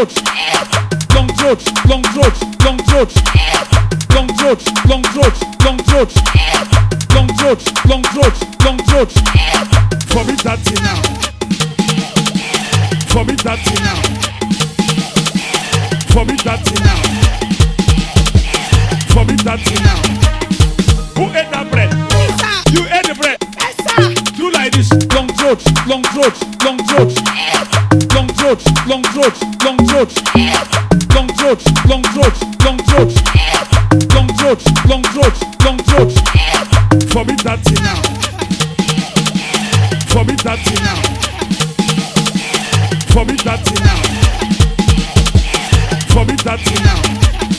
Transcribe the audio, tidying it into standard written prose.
throat, long throat, long throat, long throat, long throat, long throat, long throat, long throat, long throat, long throat. For me that thing now. For me that thing now. For me that thing now. For me that thing now. Who ate that bread? You ate the bread. Do like this. Long throat, long throat, long throat, long throat, long throat, long throat, long throat, long throat, long throat, long throat, long throat, long throat. For me that thing now. For me that thing now. For me that thing now. For me that thing now.